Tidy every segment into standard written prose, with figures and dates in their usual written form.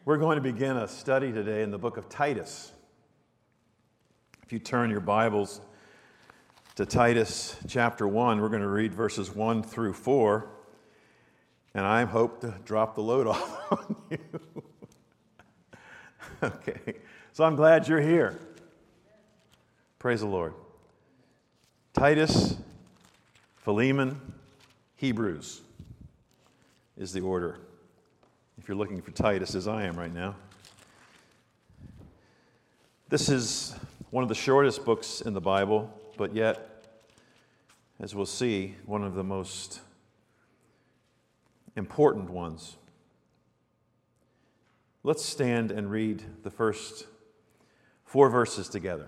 We're going to begin a study today in the book of Titus. If you turn your Bibles to Titus chapter 1, we're going to read verses 1 through 4, and I hope to drop the load off on you. Okay, so I'm glad you're here. Praise the Lord. Titus, Philemon, Hebrews is the order. If you're looking for Titus, as I am right now. This is one of the shortest books in the Bible, but yet, as we'll see, one of the most important ones. Let's stand and read the first 4 verses together.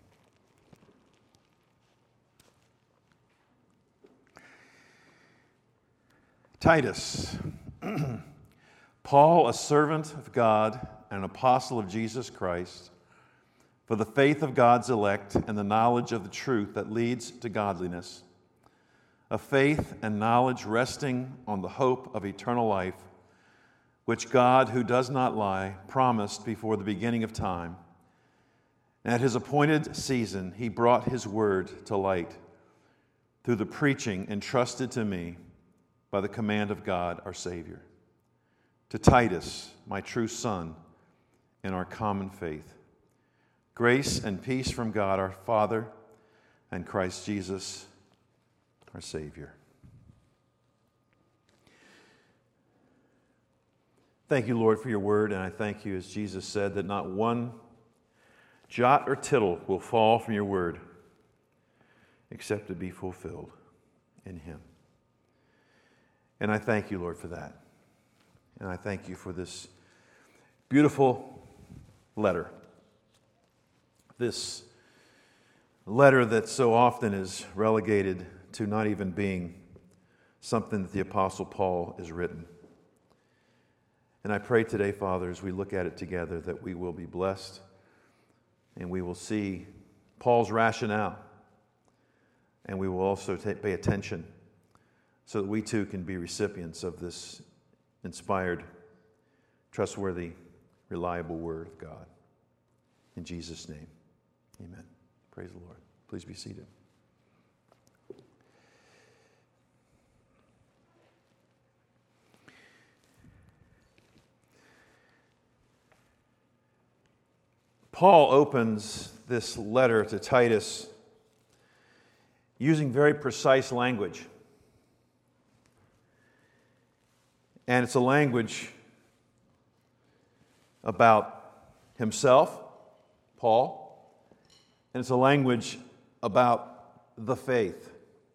Titus, Paul, a servant of God and an apostle of Jesus Christ, for the faith of God's elect and the knowledge of the truth that leads to godliness, a faith and knowledge resting on the hope of eternal life, which God, who does not lie, promised before the beginning of time. And at his appointed season, he brought his word to light through the preaching entrusted to me by the command of God our Savior. To Titus, my true son, in our common faith. Grace and peace from God our Father and Christ Jesus our Savior. Thank you, Lord, for your word, and I thank you, as Jesus said, that not one jot or tittle will fall from your word except to be fulfilled in him. And I thank you, Lord, for that. And I thank you for this beautiful letter. This letter that so often is relegated to not even being something that the Apostle Paul has written. And I pray today, Father, as we look at it together, that we will be blessed and we will see Paul's rationale. And we will also pay attention so that we too can be recipients of this inspired, trustworthy, reliable word of God. In Jesus' name, amen. Praise the Lord. Please be seated. Paul opens this letter to Titus using very precise language. And it's a language about himself, Paul, and it's a language about the faith.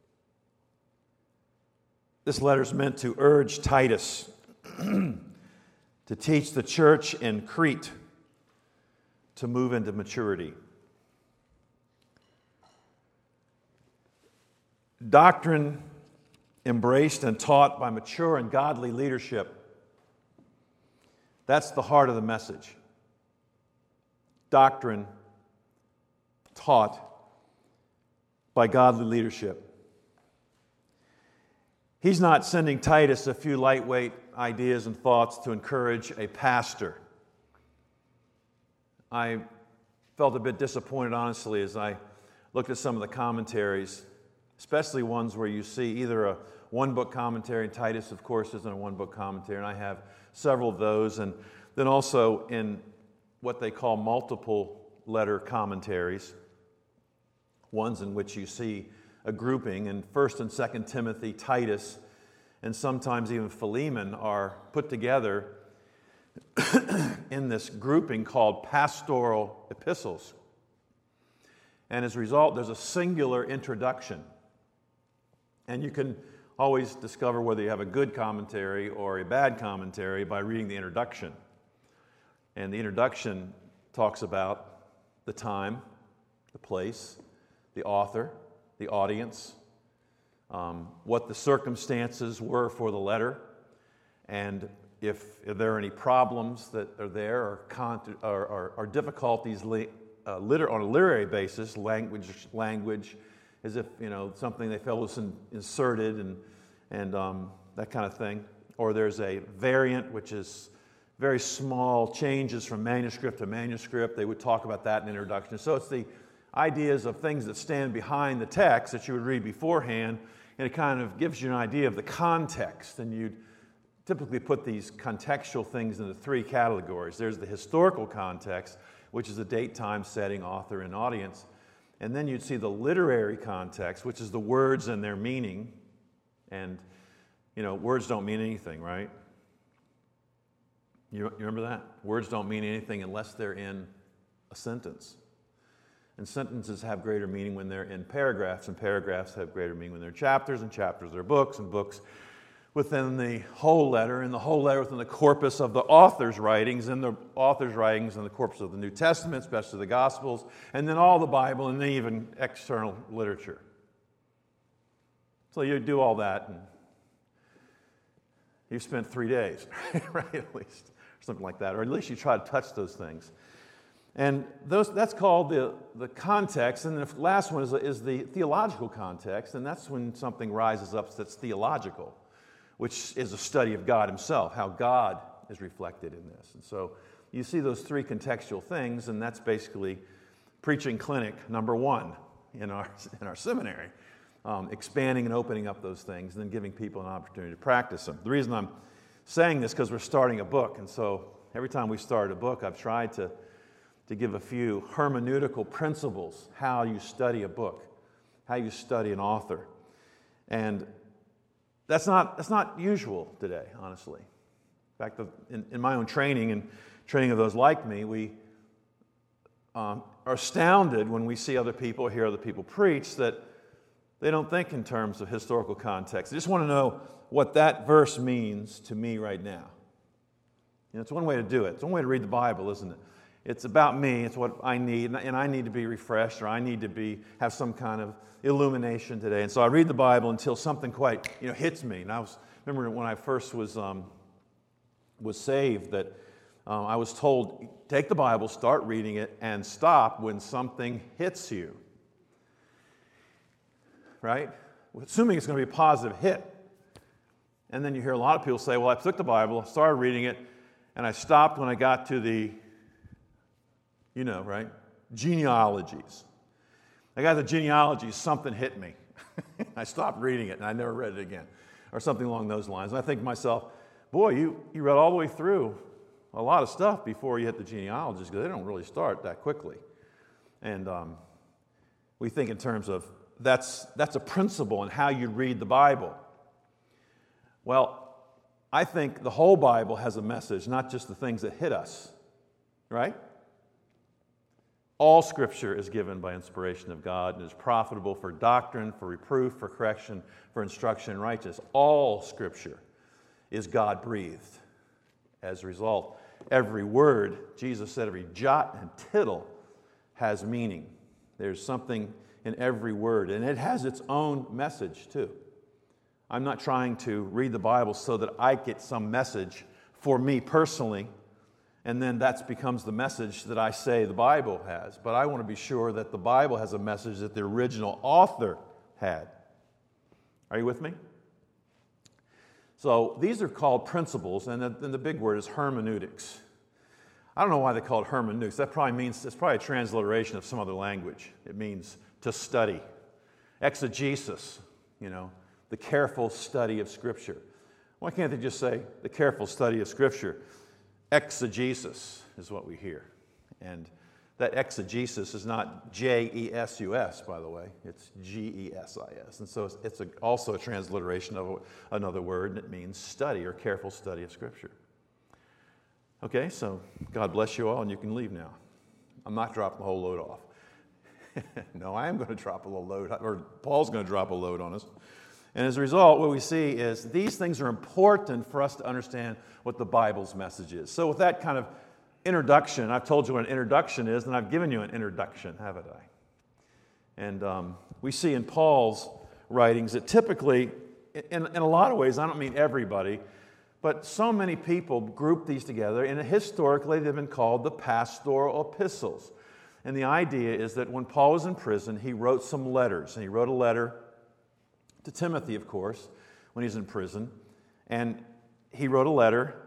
This letter is meant to urge Titus to teach the church in Crete to move into maturity. Doctrine embraced and taught by mature and godly leadership. That's the heart of the message. Doctrine taught by godly leadership. He's not sending Titus a few lightweight ideas and thoughts to encourage a pastor. I felt a bit disappointed, honestly, as I looked at some of the commentaries, especially ones where you see either a one-book commentary, and Titus, of course, isn't a one-book commentary, and I have several of those, and then also in what they call multiple letter commentaries, ones in which you see a grouping, and 1st and 2nd Timothy, Titus, and sometimes even Philemon are put together in this grouping called pastoral epistles. And as a result, there's a singular introduction. And you can always discover whether you have a good commentary or a bad commentary by reading the introduction. And the introduction talks about the time, the place, the author, the audience, what the circumstances were for the letter, and if there are any problems that are there or difficulties on a literary basis, language, as if something they felt was inserted and that kind of thing. Or there's a variant, which is very small changes from manuscript to manuscript. They would talk about that in introduction. So it's the ideas of things that stand behind the text that you would read beforehand, and it kind of gives you an idea of the context. And you'd typically put these contextual things into three categories. There's the historical context, which is the date, time, setting, author, and audience. And then you'd see the literary context, which is the words and their meaning. And, words don't mean anything, right? You remember that? Words don't mean anything unless they're in a sentence. And sentences have greater meaning when they're in paragraphs, and paragraphs have greater meaning when they're chapters, and chapters are books, and books within the whole letter, and the whole letter within the corpus of the author's writings, and the author's writings and the corpus of the New Testament, especially the Gospels, and then all the Bible, and then even external literature. So you do all that, and you've spent 3 days, right, at least, or something like that, or at least you try to touch those things. And that's called the context, and the last one is the theological context, and that's when something rises up that's theological, which is a study of God himself, how God is reflected in this. And so you see those three contextual things, and that's basically preaching clinic number one in our seminary, expanding and opening up those things and then giving people an opportunity to practice them. The reason I'm saying this is because we're starting a book, and so every time we start a book, I've tried to give a few hermeneutical principles, how you study a book, how you study an author. And that's not usual today, honestly. In fact, in my own training and training of those like me, we are astounded when we see other people, hear other people preach, that they don't think in terms of historical context. They just want to know what that verse means to me right now. It's one way to do it. It's one way to read the Bible, isn't it? It's about me. It's what I need, and I need to be refreshed, or I need to have some kind of illumination today. And so I read the Bible until something quite hits me. And I remember when I first was saved that I was told, take the Bible, start reading it, and stop when something hits you. Right? Assuming it's going to be a positive hit. And then you hear a lot of people say, well, I took the Bible, started reading it, and I stopped when I got to the right? Genealogies. I got the genealogies, something hit me. I stopped reading it, and I never read it again, or something along those lines. And I think to myself, boy, you read all the way through a lot of stuff before you hit the genealogies, because they don't really start that quickly. And we think in terms of that's a principle in how you read the Bible. Well, I think the whole Bible has a message, not just the things that hit us, right? All Scripture is given by inspiration of God and is profitable for doctrine, for reproof, for correction, for instruction in righteousness. All Scripture is God-breathed. As a result, every word, Jesus said, every jot and tittle has meaning. There's something in every word, and it has its own message too. I'm not trying to read the Bible so that I get some message for me personally, and then that becomes the message that I say the Bible has. But I want to be sure that the Bible has a message that the original author had. Are you with me? So these are called principles, and the big word is hermeneutics. I don't know why they call it hermeneutics. That probably means, it's probably a transliteration of some other language. It means to study. Exegesis, the careful study of Scripture. Why can't they just say the careful study of Scripture? Exegesis is what we hear. And that exegesis is not J-E-S-U-S, by the way. It's G-E-S-I-S. And so it's also a transliteration of another word, and it means study or careful study of Scripture. Okay, so God bless you all, and you can leave now. I'm not dropping the whole load off. No, I am going to drop a little load, or Paul's going to drop a load on us. And as a result, what we see is these things are important for us to understand what the Bible's message is. So with that kind of introduction, I've told you what an introduction is, and I've given you an introduction, haven't I? And we see in Paul's writings that typically, in a lot of ways, I don't mean everybody, but so many people group these together, and historically they've been called the pastoral epistles. And the idea is that when Paul was in prison, he wrote some letters, and he wrote a letter to Timothy, of course, when he's in prison. And he wrote a letter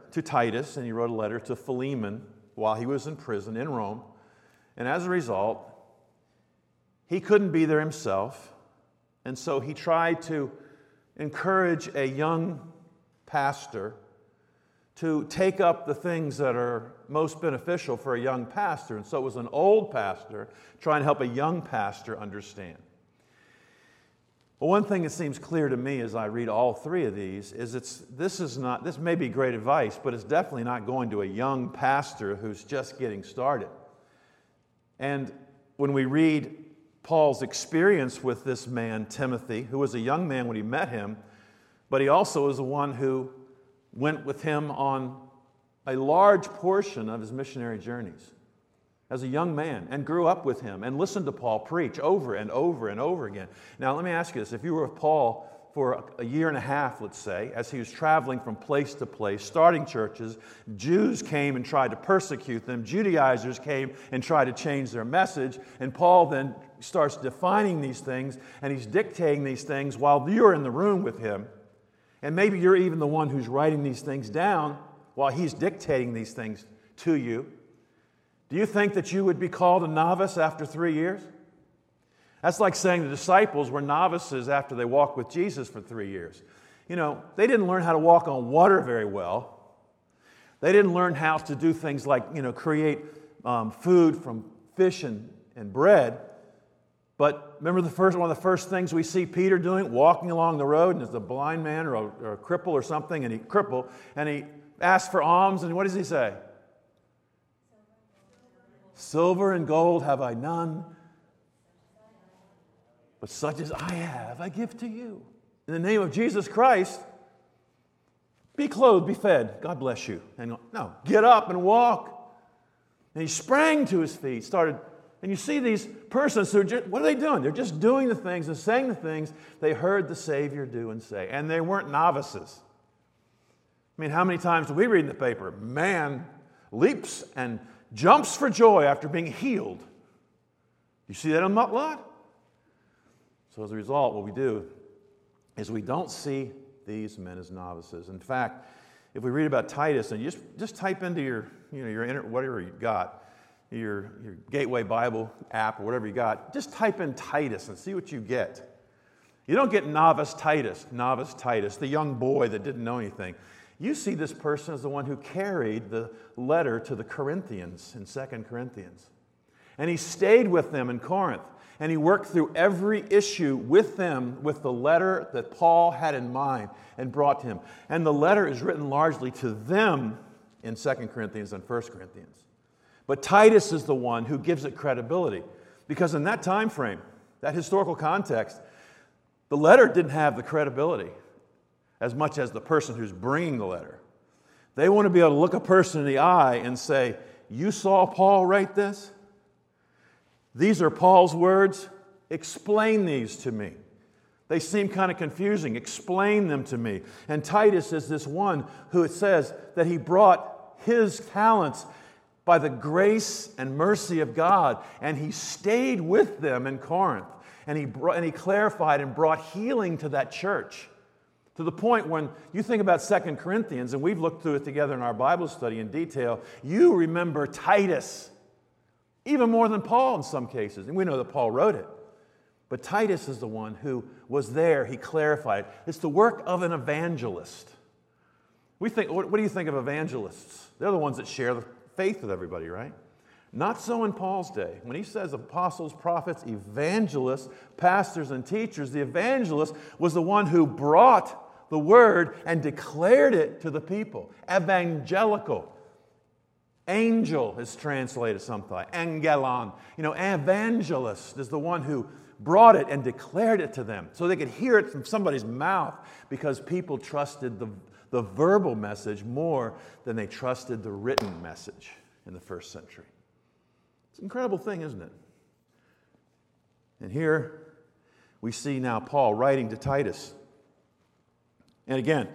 to Titus and he wrote a letter to Philemon while he was in prison in Rome. And as a result, he couldn't be there himself. And so he tried to encourage a young pastor to take up the things that are most beneficial for a young pastor. And so it was an old pastor trying to help a young pastor understand. Well, one thing that seems clear to me as I read all three of these is this may be great advice, but it's definitely not going to a young pastor who's just getting started. And when we read Paul's experience with this man, Timothy, who was a young man when he met him, but he also was the one who went with him on a large portion of his missionary journeys as a young man and grew up with him and listened to Paul preach over and over and over again. Now, let me ask you this. If you were with Paul for a year and a half, let's say, as he was traveling from place to place, starting churches, Jews came and tried to persecute them. Judaizers came and tried to change their message. And Paul then starts defining these things, and he's dictating these things while you're in the room with him. And maybe you're even the one who's writing these things down while he's dictating these things to you. Do you think that you would be called a novice after 3 years? That's like saying the disciples were novices after they walked with Jesus for 3 years. You know, they didn't learn how to walk on water very well. They didn't learn how to do things like, create food from fish and bread. But remember one of the first things we see Peter doing, walking along the road, and there's a blind man or a cripple or something, and he asks for alms, and what does he say? Silver and gold have I none, but such as I have, I give to you. In the name of Jesus Christ, be clothed, be fed. God bless you. And no, get up and walk. And he sprang to his feet, and you see these persons who what are they doing? They're just doing the things and saying the things they heard the Savior do and say. And they weren't novices. I mean, how many times do we read in the paper, man leaps and jumps for joy after being healed? You see that a lot? So as a result, what we do is we don't see these men as novices. In fact, if we read about Titus, and you just type into your whatever you got, your Gateway Bible app or whatever you got, just type in Titus and see what you get. You don't get novice Titus, the young boy that didn't know anything. You see this person as the one who carried the letter to the Corinthians in 2 Corinthians. And he stayed with them in Corinth. And he worked through every issue with them with the letter that Paul had in mind and brought to him. And the letter is written largely to them in 2 Corinthians and 1 Corinthians. But Titus is the one who gives it credibility. Because in that time frame, that historical context, the letter didn't have the credibility as much as the person who's bringing the letter. They want to be able to look a person in the eye and say, you saw Paul write this? These are Paul's words. Explain these to me. They seem kind of confusing. Explain them to me. And Titus is this one who it says that he brought his talents by the grace and mercy of God, and he stayed with them in Corinth, and he clarified and brought healing to that church. To the point when you think about 2 Corinthians, and we've looked through it together in our Bible study in detail, you remember Titus, even more than Paul in some cases. And we know that Paul wrote it. But Titus is the one who was there. He clarified. It's the work of an evangelist. What do you think of evangelists? They're the ones that share the faith with everybody, right? Not so in Paul's day. When he says apostles, prophets, evangelists, pastors, and teachers, the evangelist was the one who brought the word and declared it to the people. Evangelical. Angel is translated sometimes. Angelon. Evangelist is the one who brought it and declared it to them so they could hear it from somebody's mouth, because people trusted the verbal message more than they trusted the written message in the first century. It's an incredible thing, isn't it? And here we see now Paul writing to Titus. And again,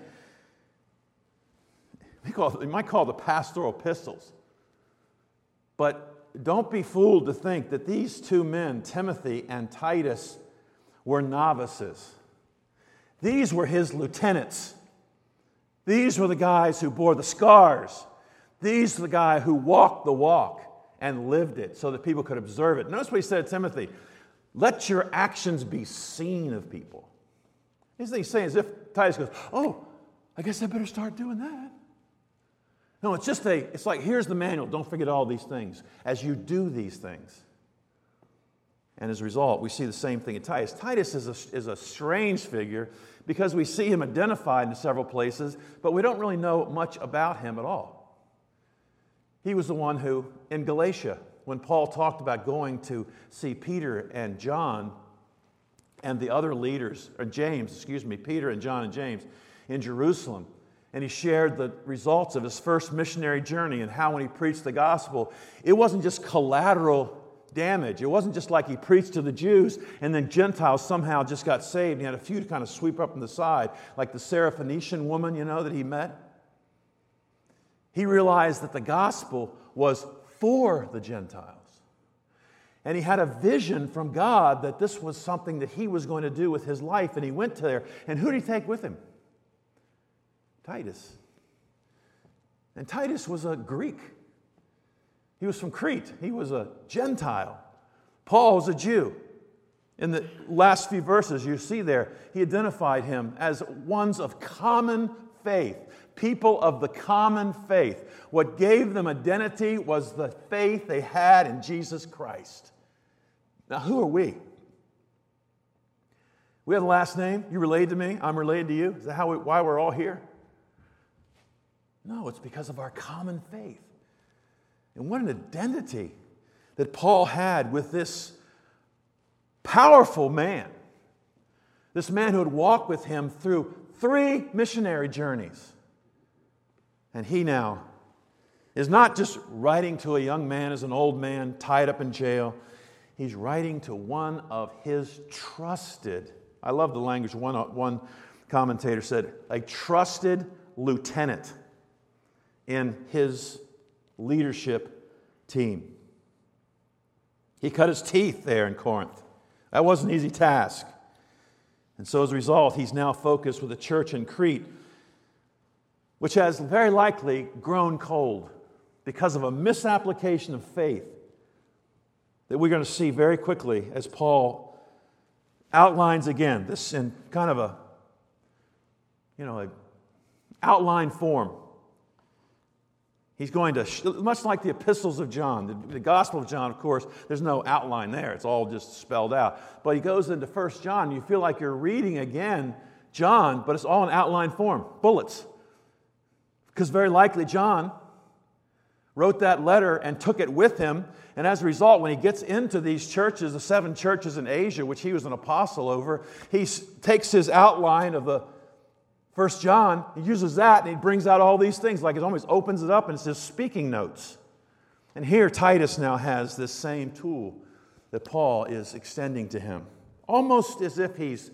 you might call the pastoral epistles. But don't be fooled to think that these two men, Timothy and Titus, were novices. These were his lieutenants. These were the guys who bore the scars. These were the guys who walked the walk and lived it so that people could observe it. Notice what he said to Timothy. Let your actions be seen of people. He's saying as if Titus goes, oh, I guess I better start doing that. No, it's like, here's the manual. Don't forget all these things as you do these things. And as a result, we see the same thing in Titus. Titus is a strange figure because we see him identified in several places, but we don't really know much about him at all. He was the one who, in Galatia, when Paul talked about going to see Peter and John and the other leaders, Peter and John and James in Jerusalem, and he shared the results of his first missionary journey and how when he preached the gospel, it wasn't just collateral damage. It wasn't just like he preached to the Jews and then Gentiles somehow just got saved. He had a few to kind of sweep up on the side, like the Syrophoenician woman, that he met. He realized that the gospel was for the Gentiles. And he had a vision from God that this was something that he was going to do with his life, and he went there. And who did he take with him? Titus. And Titus was a Greek. He was from Crete. He was a Gentile. Paul was a Jew. In the last few verses you see there, he identified him as ones of common faith, people of the common faith. What gave them identity was the faith they had in Jesus Christ. Now, who are we? We have the last name. You related to me. I'm related to you. Is that why we're all here? No, it's because of our common faith. And what an identity that Paul had with this powerful man. This man who had walked with him through 3 missionary journeys. And he now is not just writing to a young man as an old man tied up in jail. He's writing to one of his trusted, I love the language one commentator said, a trusted lieutenant in his leadership team. He cut his teeth there in Corinth. That wasn't an easy task. And so as a result, he's now focused with a church in Crete, which has very likely grown cold because of a misapplication of faith that we're going to see very quickly as Paul outlines again, this in kind of a outline form. He's going to, much like the epistles of John, the Gospel of John, of course, there's no outline there. It's all just spelled out. But he goes into 1 John, you feel like you're reading again John, but it's all in outline form, bullets. Because very likely John wrote that letter and took it with him. And as a result, when he gets into these churches, the 7 churches in Asia, which he was an apostle over, he takes his outline of the 1 John, he uses that and he brings out all these things, like it almost opens it up and it's just speaking notes. And here Titus now has this same tool that Paul is extending to him, almost as if he's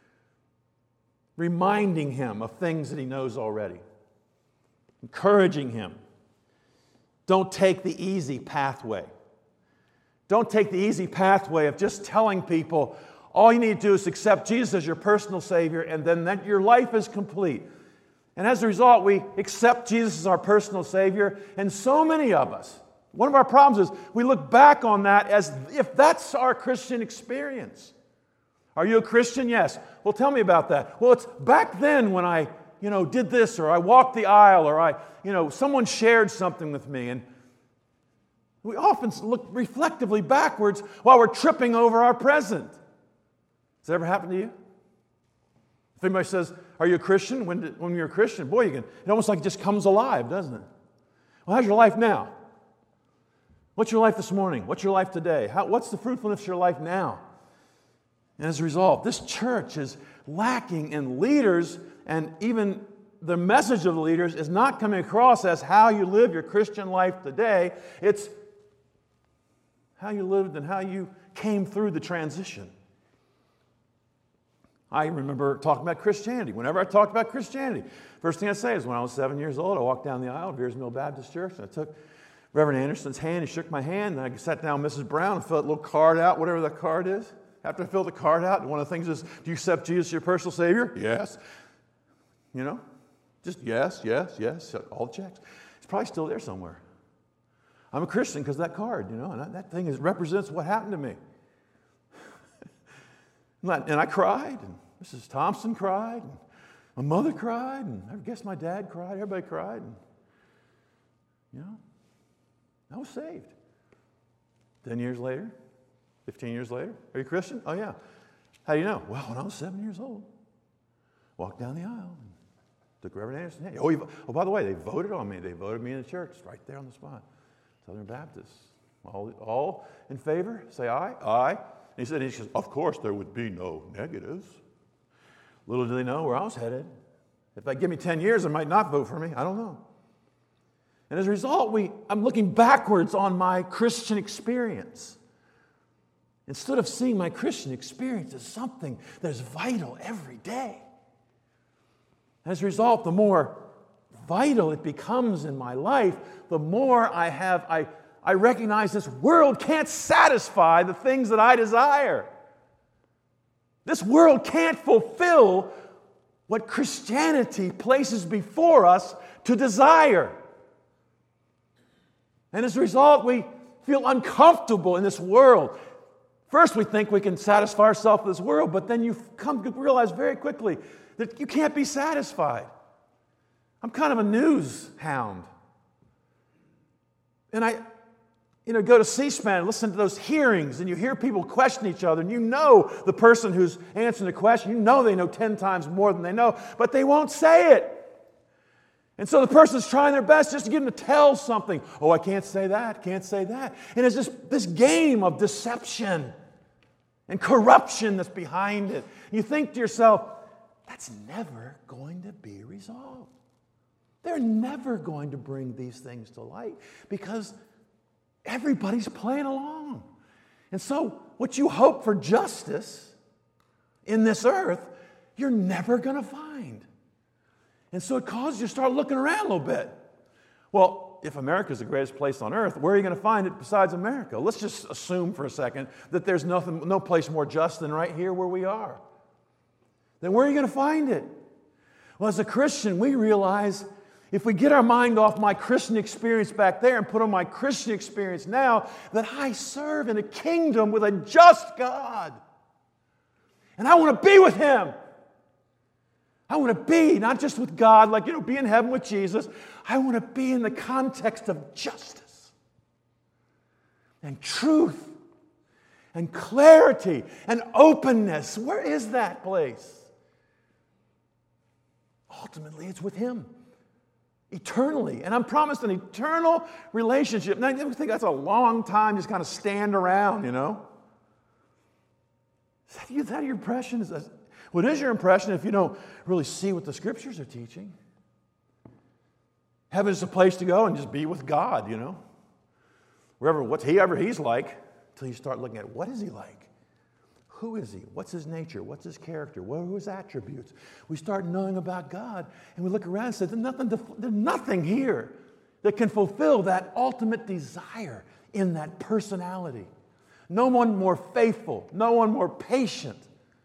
reminding him of things that he knows already, encouraging him. Don't take the easy pathway. Don't take the easy pathway of just telling people, all you need to do is accept Jesus as your personal Savior, and then your life is complete. And as a result, we accept Jesus as our personal Savior, and so many of us, one of our problems is we look back on that as if that's our Christian experience. Are you a Christian? Yes. Well, tell me about that. Well, it's back then when I, did this, or I walked the aisle, or someone shared something with me, and we often look reflectively backwards while we're tripping over our present. Does that ever happen to you? If anybody says, are you a Christian? When you're a Christian, boy, it almost like it just comes alive, doesn't it? Well, how's your life now? What's your life this morning? What's your life today? What's the fruitfulness of your life now? And as a result, this church is lacking in leaders, and even the message of the leaders is not coming across as how you live your Christian life today. It's how you lived and how you came through the transition. I remember talking about Christianity. Whenever I talked about Christianity, first thing I say is when I was 7 years old, I walked down the aisle of Veers Mill Baptist Church, and I took Reverend Anderson's hand. He shook my hand, and I sat down with Mrs. Brown and filled that little card out, whatever that card is. After I filled the card out, one of the things is, do you accept Jesus as your personal Savior? Yes. Just yes, yes, yes, all checks. It's probably still there somewhere. I'm a Christian because of that card, and that thing represents what happened to me. And I cried, and Mrs. Thompson cried, and my mother cried, and I guess my dad cried, everybody cried. And, I was saved. 10 years later, 15 years later, are you a Christian? Oh, yeah. How do you know? Well, when I was 7 years old, walked down the aisle and took Reverend Anderson's hand. Oh, by the way, they voted on me. They voted me in the church right there on the spot. Southern Baptists. All in favor? Say aye. Aye. And he says, of course, there would be no negatives. Little do they know where I was headed. If they give me 10 years, they might not vote for me. I don't know. And as a result, I'm looking backwards on my Christian experience. Instead of seeing my Christian experience as something that is vital every day. As a result, the more vital it becomes in my life, the more I recognize this world can't satisfy the things that I desire. This world can't fulfill what Christianity places before us to desire. And as a result, we feel uncomfortable in this world. First, we think we can satisfy ourselves with this world, but then you come to realize very quickly that you can't be satisfied. I'm kind of a news hound. And I go to C-SPAN and listen to those hearings, and you hear people question each other, and you know the person who's answering the question, they know 10 times more than they know, but they won't say it. And so the person's trying their best just to get them to tell something. Oh, I can't say that, can't say that. And it's just this game of deception and corruption that's behind it. You think to yourself, that's never going to be resolved. They're never going to bring these things to light because everybody's playing along. And so what you hope for justice in this earth, you're never going to find. And so it causes you to start looking around a little bit. Well, if America's the greatest place on earth, where are you going to find it besides America? Let's just assume for a second that there's no place more just than right here where we are. Then where are you going to find it? Well, as a Christian, we realize if we get our mind off my Christian experience back there and put on my Christian experience now, that I serve in a kingdom with a just God. And I want to be with Him. I want to be not just with God, be in heaven with Jesus. I want to be in the context of justice and truth and clarity and openness. Where is that place? Ultimately, it's with Him. Eternally. And I'm promised an eternal relationship. And I think that's a long time just kind of stand around, Is that your impression? What is your impression if you don't really see what the Scriptures are teaching? Heaven is a place to go and just be with God, Whatever He's like, until you start looking at what is He like? Who is He? What's His nature? What's His character? What are His attributes? We start knowing about God, and we look around and say, there's nothing here that can fulfill that ultimate desire in that personality. No one more faithful, no one more patient,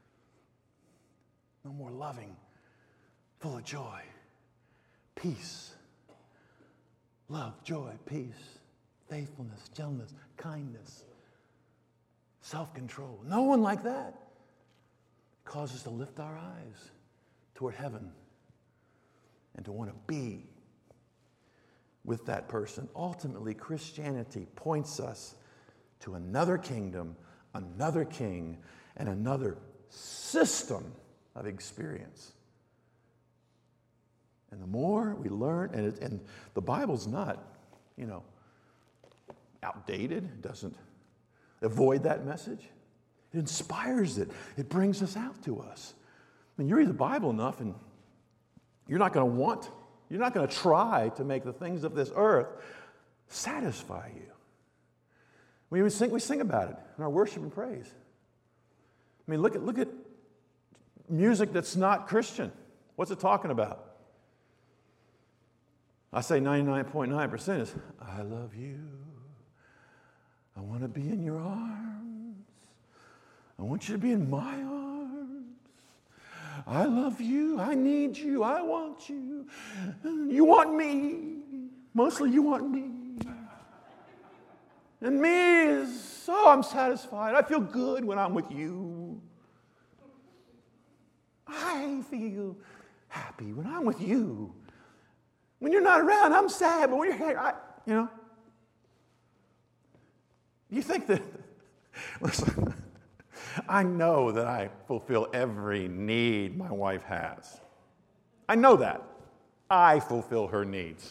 no more loving, full of joy, peace, love, joy, peace, faithfulness, gentleness, kindness, self-control. No one like that. It causes us to lift our eyes toward heaven and to want to be with that person. Ultimately, Christianity points us to another kingdom, another king, and another system of experience. And the more we learn, and the Bible's not, outdated. It doesn't avoid that message. It inspires it. It brings us out to us. I mean, you read the Bible enough, and you're not going to try to make the things of this earth satisfy you. We sing about it in our worship and praise. I mean, look at music that's not Christian. What's it talking about? I say 99.9% is, I love you. I want to be in your arms. I want you to be in my arms. I love you. I need you. I want you. You want me. Mostly you want me. And me is, oh, I'm satisfied. I feel good when I'm with you. I feel happy when I'm with you. When you're not around, I'm sad, but when you're here, you think that, listen, I know that I fulfill every need my wife has. I know that. I fulfill her needs.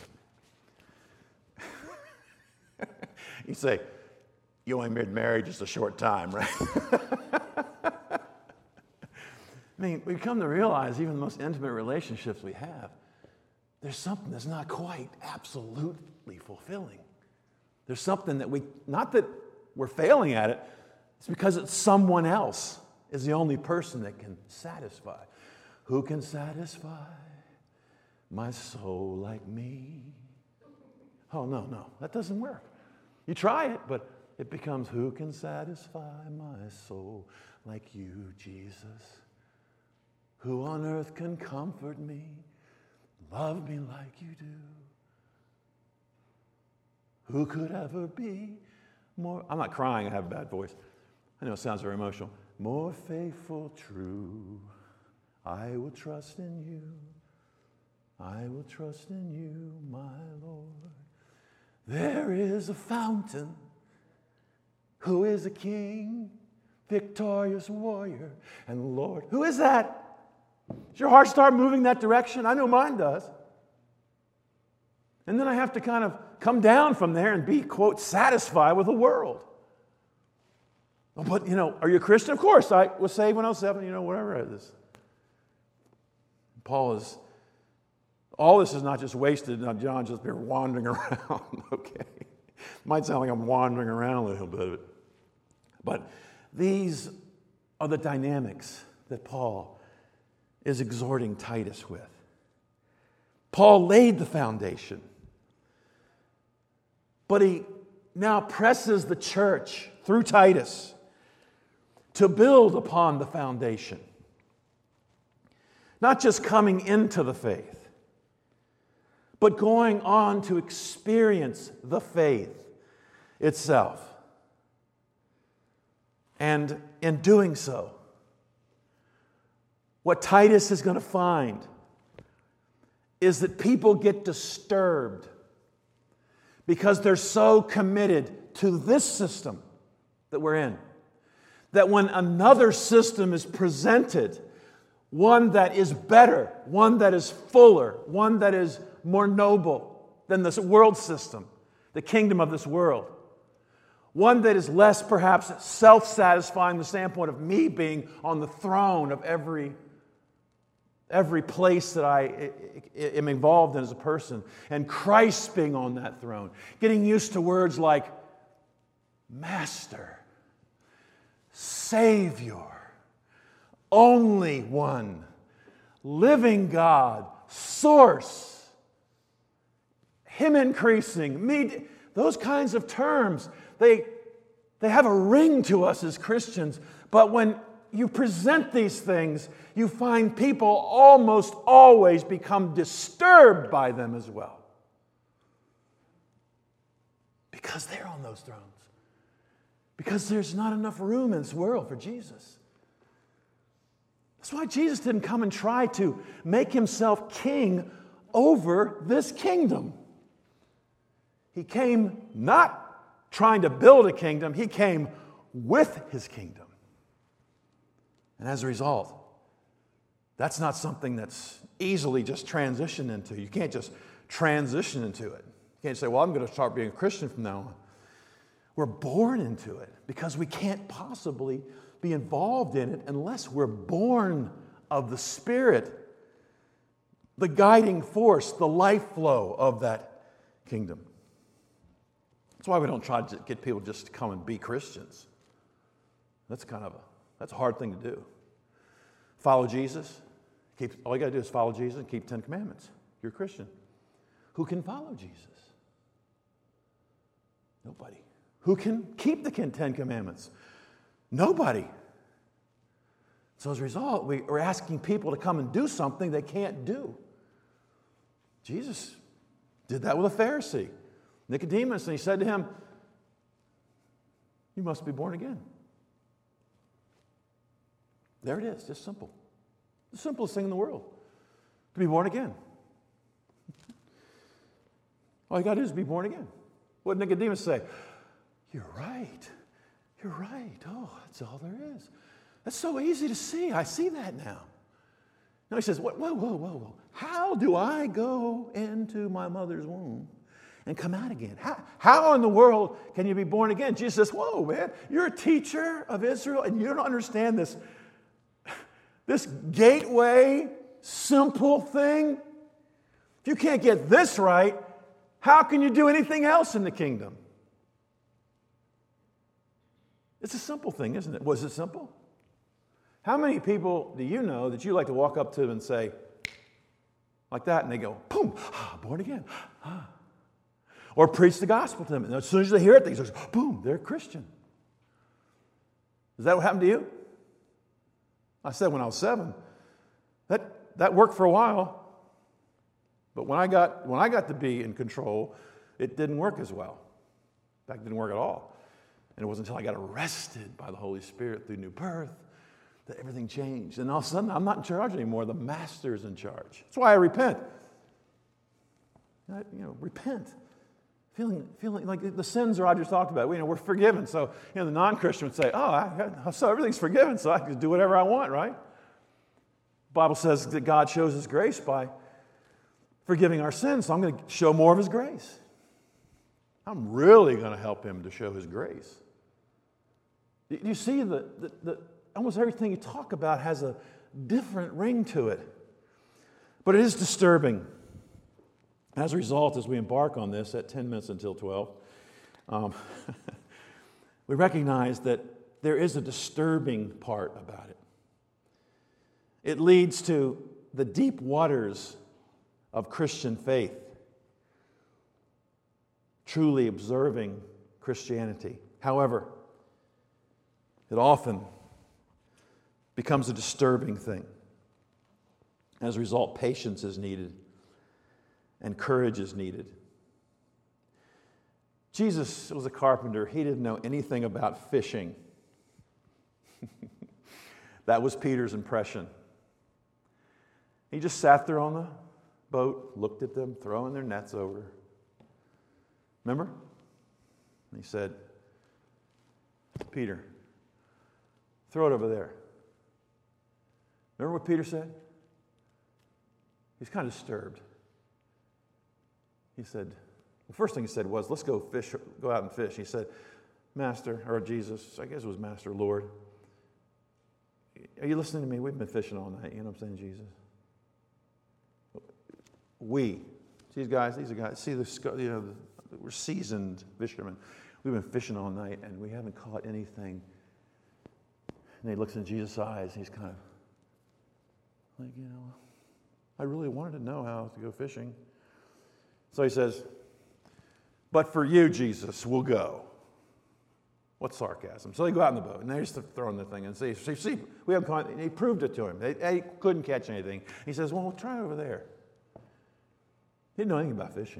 You say, you only been married just a short time, right? I mean, we come to realize even the most intimate relationships we have, there's something that's not quite absolutely fulfilling. There's something that not that we're failing at it, it's because it's someone else is the only person that can satisfy. Who can satisfy my soul like me? Oh, no, that doesn't work. You try it, but it becomes, who can satisfy my soul like you, Jesus? Who on earth can comfort me, love me like you do? Who could ever be more... I'm not crying, I have a bad voice. I know it sounds very emotional. More faithful, true, I will trust in you. I will trust in you, my Lord. There is a fountain who is a king, victorious warrior, and Lord. Who is that? Does your heart start moving that direction? I know mine does. And then I have to kind of come down from there and be, quote, satisfied with the world. But, are you a Christian? Of course. I was saved when I was 7, whatever it is. All this is not just wasted. Now, John's just been wandering around, okay? Might sound like I'm wandering around a little bit. But these are the dynamics that Paul is exhorting Titus with. Paul laid the foundation, but he now presses the church through Titus to build upon the foundation. Not just coming into the faith, but going on to experience the faith itself. And in doing so, what Titus is going to find is that people get disturbed because they're so committed to this system that we're in, that when another system is presented, one that is better, one that is fuller, one that is more noble than this world system, the kingdom of this world, one that is less perhaps self-satisfying from the standpoint of me being on the throne of every place that I am involved in as a person, and Christ being on that throne, getting used to words like Master, Savior, only one, living God, source, Him increasing, me, those kinds of terms, they have a ring to us as Christians, but when you present these things, you find people almost always become disturbed by them as well. Because they're on those thrones. Because there's not enough room in this world for Jesus. That's why Jesus didn't come and try to make himself king over this kingdom. He came not trying to build a kingdom, he came with his kingdom. And as a result, that's not something that's easily just transitioned into. You can't just transition into it. You can't say, well, I'm going to start being a Christian from now on. We're born into it because we can't possibly be involved in it unless we're born of the Spirit, the guiding force, the life flow of that kingdom. That's why we don't try to get people just to come and be Christians. That's a hard thing to do. Follow Jesus. All you got to do is follow Jesus and keep 10 commandments. You're a Christian. Who can follow Jesus? Nobody. Who can keep the 10 commandments? Nobody. So as a result, we're asking people to come and do something they can't do. Jesus did that with a Pharisee, Nicodemus, and he said to him, you must be born again. There it is, just simple. The simplest thing in the world, to be born again. All you got to do is be born again. What did Nicodemus say? You're right. You're right. Oh, that's all there is. That's so easy to see. I see that now. Now he says, whoa. How do I go into my mother's womb and come out again? How in the world can you be born again? Jesus says, whoa, man, you're a teacher of Israel and you don't understand this gateway, simple thing. If you can't get this right, how can you do anything else in the kingdom? It's a simple thing, isn't it? Was it simple? How many people do you know that you like to walk up to and say, like that, and they go, boom, born again. Or preach the gospel to them, and as soon as they hear it, they go, boom, they're a Christian. Is that what happened to you? I said when I was 7, that worked for a while. But when I got to be in control, it didn't work as well. In fact, it didn't work at all. And it wasn't until I got arrested by the Holy Spirit through new birth that everything changed. And all of a sudden, I'm not in charge anymore. The Master's in charge. That's why I repent. Repent. Feeling like the sins Roger talked about. We're forgiven. So, the non-Christian would say, so everything's forgiven, so I can do whatever I want, right? The Bible says that God shows His grace by forgiving our sins, so I'm going to show more of His grace. I'm really going to help Him to show His grace. You see, almost everything you talk about has a different ring to it. But it is disturbing. As a result, as we embark on this at 10 minutes until 12, we recognize that there is a disturbing part about it. It leads to the deep waters of Christian faith, truly observing Christianity. However, it often becomes a disturbing thing. As a result, patience is needed and courage is needed. Jesus was a carpenter. He didn't know anything about fishing. That was Peter's impression. He just sat there on the boat, looked at them, throwing their nets over. Remember? And he said, Peter, throw it over there. Remember what Peter said? He's kind of disturbed. He said, the first thing he said was, let's go out and fish. He said, Master, or Jesus, I guess it was Master, Lord, are you listening to me? We've been fishing all night. You know what I'm saying, Jesus? These are guys, see, we're seasoned fishermen. We've been fishing all night and we haven't caught anything. And he looks in Jesus' eyes. He's kind of like, I really wanted to know how to go fishing. So he says, but for you, Jesus, we'll go. What's sarcasm? So they go out in the boat, and they're just throwing the thing, and see, we have caught. And he proved it to him. They couldn't catch anything. He says, well, we'll try over there. He didn't know anything about fishing.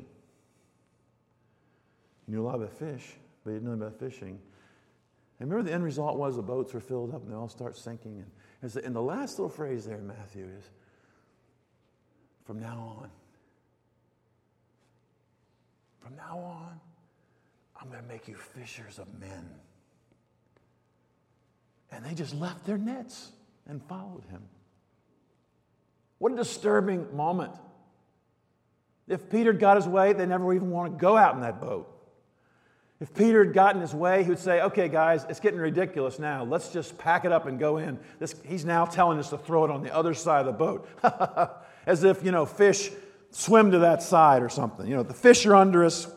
He knew a lot about fish, but he didn't know about fishing. And remember the end result was the boats were filled up, and they all start sinking. And the last little phrase there in Matthew is, from now on, I'm going to make you fishers of men. And they just left their nets and followed him. What a disturbing moment. If Peter had got his way, they never even want to go out in that boat. If Peter had gotten his way, he would say, okay, guys, it's getting ridiculous now. Let's just pack it up and go in. He's now telling us to throw it on the other side of the boat. As if, fish swim to that side or something. The fish are under us.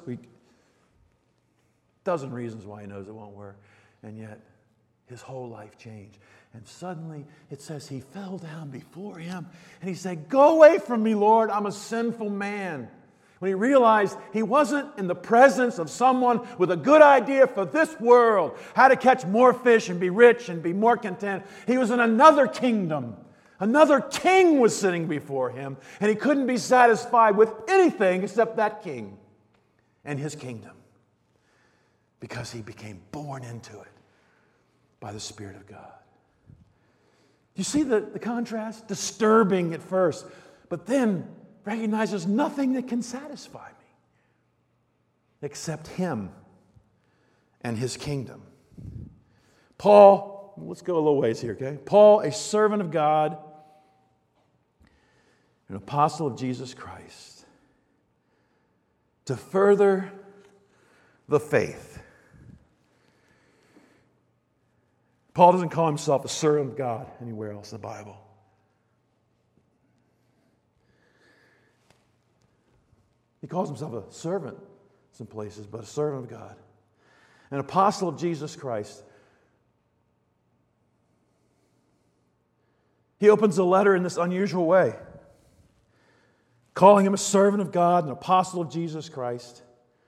Dozen reasons why he knows it won't work. And yet, his whole life changed. And suddenly, it says he fell down before him. And he said, go away from me, Lord. I'm a sinful man. When he realized he wasn't in the presence of someone with a good idea for this world, how to catch more fish and be rich and be more content. He was in another kingdom. Another king was sitting before him, and he couldn't be satisfied with anything except that king and his kingdom, because he became born into it by the Spirit of God. You see the contrast? Disturbing at first, but then recognize there's nothing that can satisfy me except him and his kingdom. Paul, let's go a little ways here, okay? Paul, a servant of God, an apostle of Jesus Christ, to further the faith. Paul doesn't call himself a servant of God anywhere else in the Bible. He calls himself a servant in some places, but a servant of God. An apostle of Jesus Christ. He opens the letter in this unusual way, calling him a servant of God, an apostle of Jesus Christ.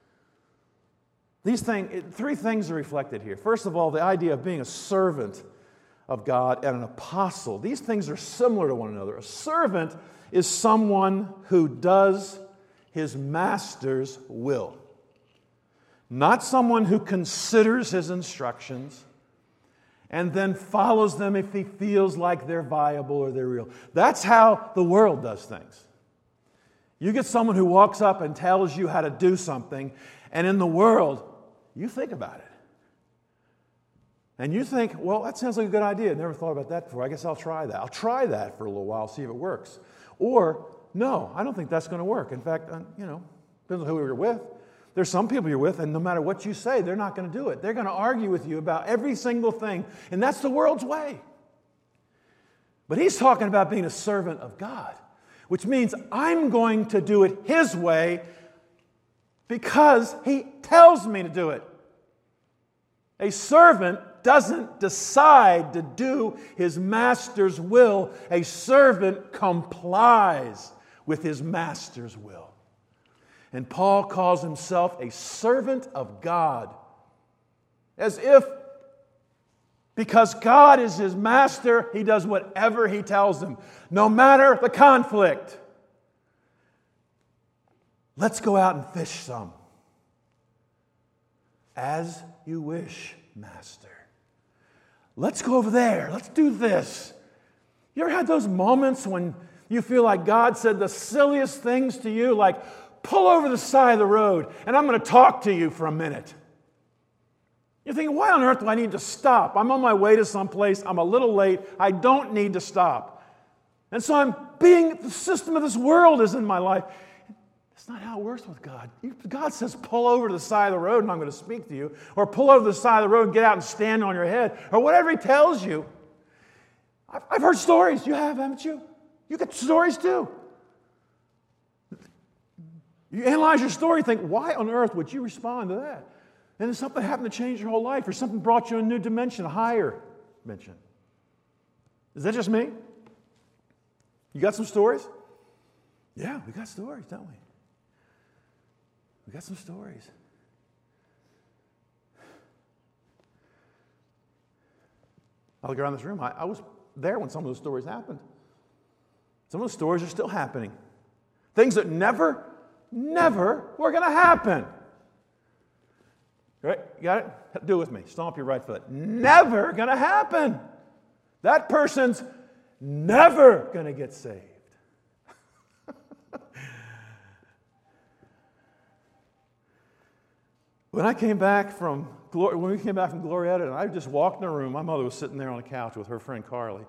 Three things are reflected here. First of all, the idea of being a servant of God and an apostle. These things are similar to one another. A servant is someone who does his master's will. Not someone who considers his instructions and then follows them if he feels like they're viable or they're real. That's how the world does things. You get someone who walks up and tells you how to do something, and in the world, you think about it. And you think, well, that sounds like a good idea. I never thought about that before. I guess I'll try that. I'll try that for a little while, see if it works. Or, no, I don't think that's going to work. In fact, depends on who you're with. There's some people you're with, and no matter what you say, they're not going to do it. They're going to argue with you about every single thing, and that's the world's way. But he's talking about being a servant of God, which means I'm going to do it his way because he tells me to do it. A servant doesn't decide to do his master's will. A servant complies with his master's will. And Paul calls himself a servant of God, as if because God is his master, he does whatever he tells him, no matter the conflict. Let's go out and fish some. As you wish, master. Let's go over there. Let's do this. You ever had those moments when you feel like God said the silliest things to you, like, pull over the side of the road and I'm going to talk to you for a minute? You're thinking, why on earth do I need to stop? I'm on my way to someplace. I'm a little late. I don't need to stop. And so the system of this world is in my life. That's not how it works with God. God says, pull over to the side of the road and I'm going to speak to you. Or pull over to the side of the road and get out and stand on your head. Or whatever he tells you. I've heard stories. You have, haven't you? You get stories too. You analyze your story, think, why on earth would you respond to that? And then something happened to change your whole life, or something brought you a new dimension, a higher dimension. Is that just me? You got some stories? Yeah, we got stories, don't we? We got some stories. I look around this room, I was there when some of those stories happened. Some of those stories are still happening. Things that never were going to happen. Right? You got it? Do it with me. Stomp your right foot. Never going to happen. That person's never going to get saved. When we came back from Glorietta, and I just walked in the room, my mother was sitting there on the couch with her friend Carly.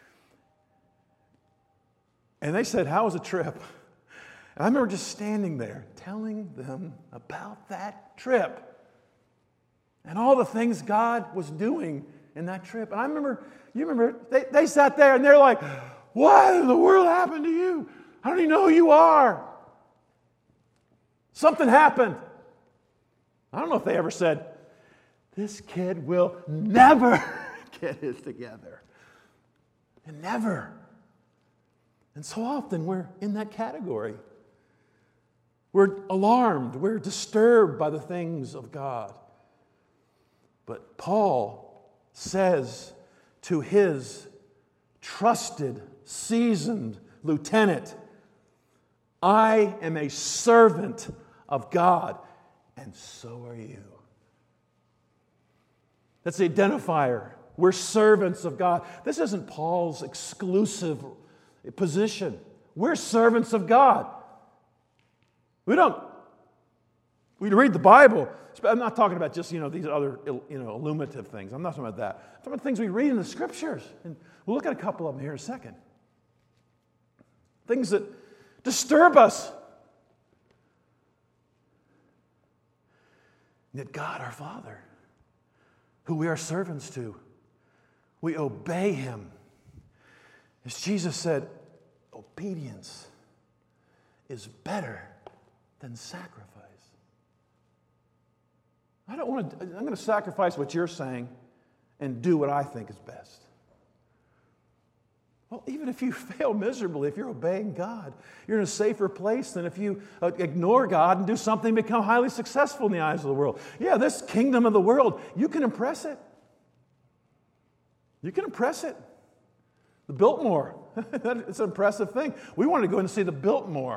And they said, how was the trip? And I remember just standing there telling them about that trip and all the things God was doing in that trip. And I remember, they sat there and they're like, what in the world happened to you? I don't even know who you are. Something happened. I don't know if they ever said, this kid will never get it together. And never. And so often we're in that category. We're alarmed. We're disturbed by the things of God. But Paul says to his trusted, seasoned lieutenant, I am a servant of God, and so are you. That's the identifier. We're servants of God. This isn't Paul's exclusive position. We're servants of God. We read the Bible. I'm not talking about just, these other, illuminative things. I'm not talking about that. I'm talking about things we read in the Scriptures. And we'll look at a couple of them here in a second. Things that disturb us. Yet God, our Father, who we are servants to, we obey Him. As Jesus said, obedience is better than sacrifice. I'm going to sacrifice what you're saying and do what I think is best. Well, even if you fail miserably, if you're obeying God, you're in a safer place than if you ignore God and do something and become highly successful in the eyes of the world. Yeah, this kingdom of the world, you can impress it. You can impress it. The Biltmore, it's an impressive thing. We wanted to go in and see the Biltmore.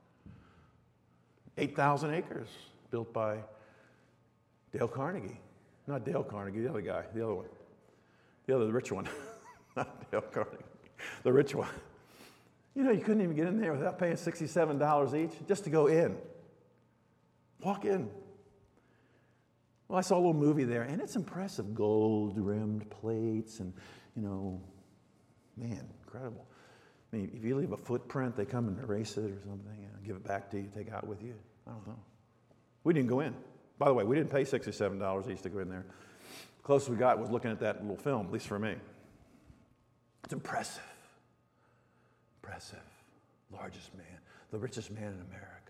8,000 acres built by Dale Carnegie. Not Dale Carnegie, the other guy, the other one. The rich one. Not Dale Carnegie. The rich one. You couldn't even get in there without paying $67 each just to go in. Walk in. Well, I saw a little movie there, and it's impressive. Gold-rimmed plates and, man, incredible. I mean, if you leave a footprint, they come and erase it or something, give it back to you, take it out with you. I don't know. We didn't go in. By the way, we didn't pay $67 each to go in there. The closest we got was looking at that little film, at least for me. It's impressive. Impressive. Largest man, the richest man in America.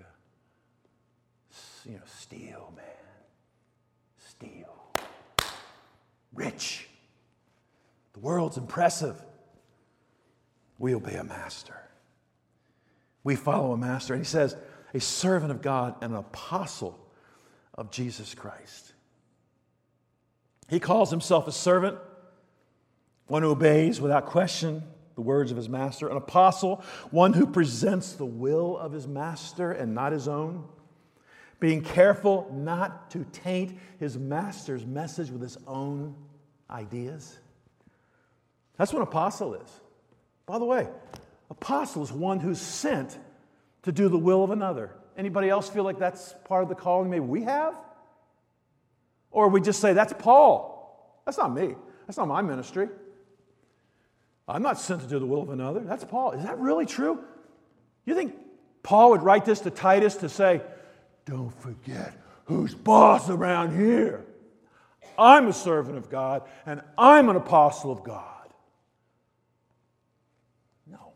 Steel man. Steel. Rich. The world's impressive. We obey a master. We follow a master. And he says, a servant of God and an apostle of Jesus Christ. He calls himself a servant, one who obeys without question the words of his master. An apostle, one who presents the will of his master and not his own. Being careful not to taint his master's message with his own ideas. That's what an apostle is. By the way, apostle is one who's sent to do the will of another. Anybody else feel like that's part of the calling maybe we have? Or we just say, that's Paul. That's not me. That's not my ministry. I'm not sent to do the will of another. That's Paul. Is that really true? You think Paul would write this to Titus to say, don't forget who's boss around here. I'm a servant of God, and I'm an apostle of God. No.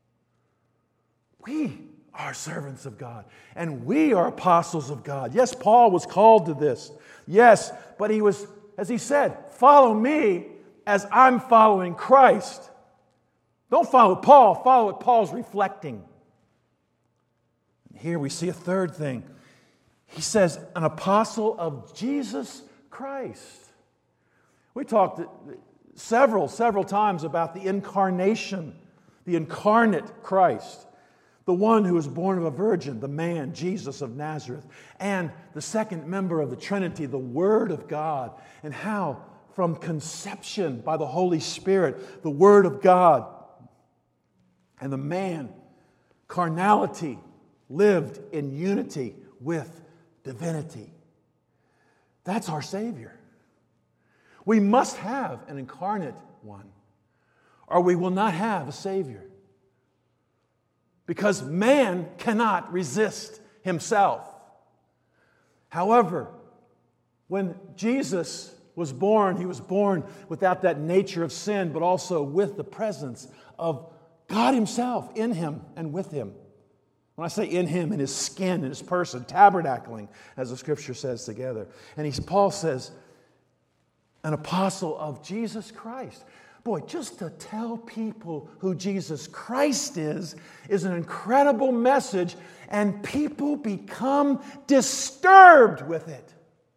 We are servants of God, and we are apostles of God. Yes, Paul was called to this. Yes, but he was, as he said, follow me as I'm following Christ. Don't follow Paul, follow what Paul's reflecting. And here we see a third thing. He says, an apostle of Jesus Christ. We talked several times about the incarnation, the incarnate Christ, the one who was born of a virgin, the man, Jesus of Nazareth, and the second member of the Trinity, the Word of God, and how from conception by the Holy Spirit, the Word of God and the man, carnality, lived in unity with divinity. That's our Savior. We must have an incarnate one, or we will not have a Savior. Because man cannot resist himself. However, when Jesus was born, he was born without that nature of sin, but also with the presence of God himself in him and with him. When I say in him, in his skin, in his person, tabernacling, as the Scripture says together. And Paul says, an apostle of Jesus Christ. Boy, just to tell people who Jesus Christ is an incredible message, and people become disturbed with it.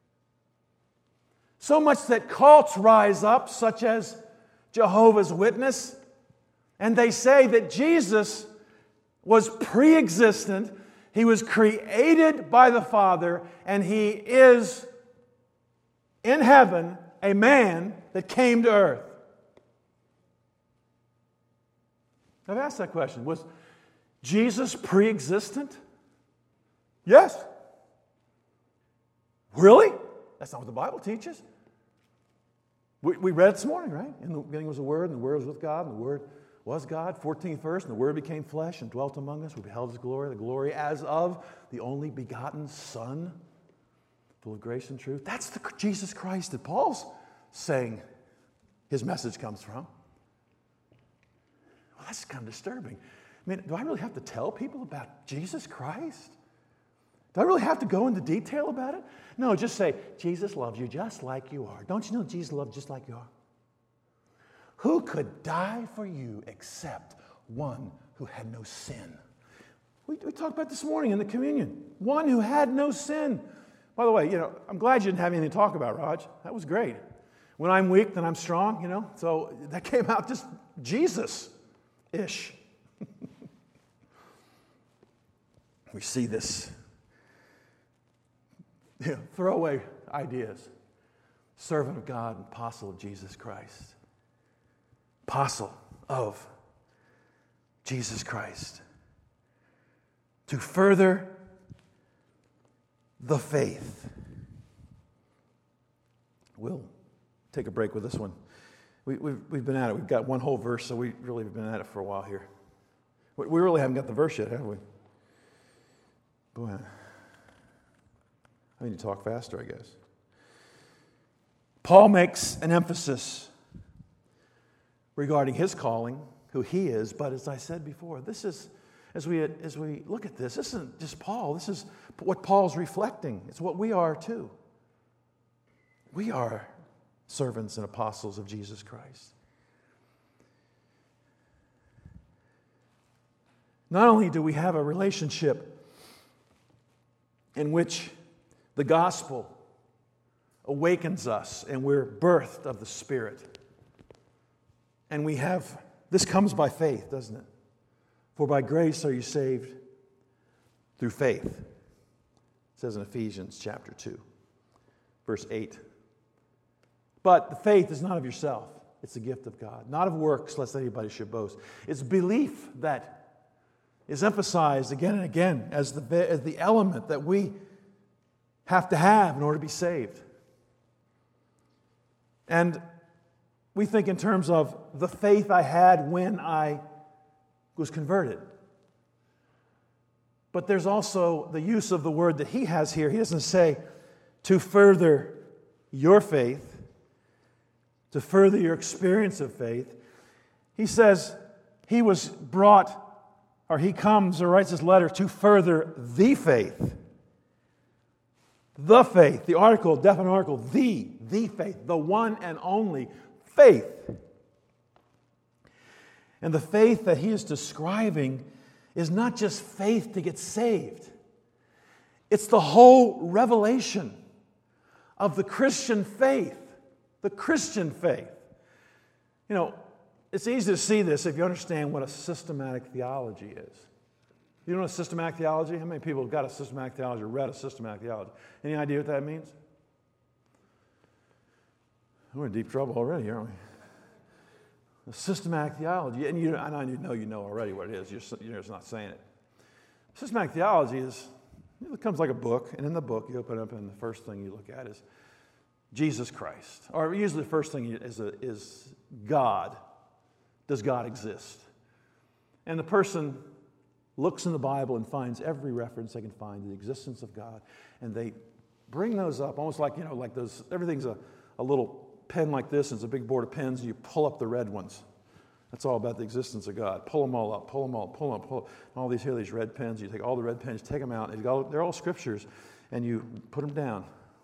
So much that cults rise up, such as Jehovah's Witness, and they say that Jesus was pre-existent, He was created by the Father, and He is in heaven a man that came to earth. I've asked that question. Was Jesus pre-existent? Yes. Really? That's not what the Bible teaches. We read it this morning, right? In the beginning was the Word, and the Word was with God, and the Word was God. 14th verse, and the Word became flesh and dwelt among us. We beheld His glory, the glory as of the only begotten Son, full of grace and truth. That's the Jesus Christ that Paul's saying his message comes from. Well, that's kind of disturbing. I mean, do I really have to tell people about Jesus Christ? Do I really have to go into detail about it? No, just say, Jesus loves you just like you are. Don't you know Jesus loves you just like you are? Who could die for you except one who had no sin? We talked about this morning in the communion. One who had no sin. By the way, I'm glad you didn't have anything to talk about, Raj. That was great. When I'm weak, then I'm strong, So that came out just Jesus-ish. We see this. Throwaway ideas. Servant of God and apostle of Jesus Christ. Apostle of Jesus Christ. To further the faith. We'll take a break with this one. We've been at it. We've got one whole verse, so we really have been at it for a while here. We really haven't got the verse yet, have we? Boy, I need to talk faster, I guess. Paul makes an emphasis regarding his calling, who he is, but as I said before, this is, as we look at this isn't just Paul, this is what Paul's reflecting. It's what we are too. We are servants and apostles of Jesus Christ. Not only do we have a relationship in which the gospel awakens us and we're birthed of the Spirit. And this comes by faith, doesn't it? For by grace are you saved through faith. It says in Ephesians chapter 2, verse 8. But the faith is not of yourself. It's a gift of God. Not of works, lest anybody should boast. It's belief that is emphasized again and again as the element that we have to have in order to be saved. And we think in terms of the faith I had when I was converted. But there's also the use of the word that he has here. He doesn't say to further your faith, to further your experience of faith. He says he was brought, or he comes or writes this letter to further the faith. The faith, the article, definite article, the faith, the one and only faith. And the faith that he is describing is not just faith to get saved. It's the whole revelation of the Christian faith. The Christian faith. It's easy to see this if you understand what a systematic theology is. You know what a systematic theology? How many people have got a systematic theology or read a systematic theology? Any idea what that means? We're in deep trouble already, aren't we? A systematic theology, and I know you know already what it is. You're just not saying it. Systematic theology it comes like a book, and in the book you open up, and the first thing you look at is Jesus Christ. Or usually the first thing is God. Does God exist? And the person looks in the Bible and finds every reference they can find to the existence of God. And they bring those up, almost like, like those, everything's a little pen like this, and it's a big board of pens, and you pull up the red ones. That's all about the existence of God. Pull them all up, pull them all, pull them, pull them. All these red pens, you take all the red pens, take them out, and they're all scriptures, and you put them down.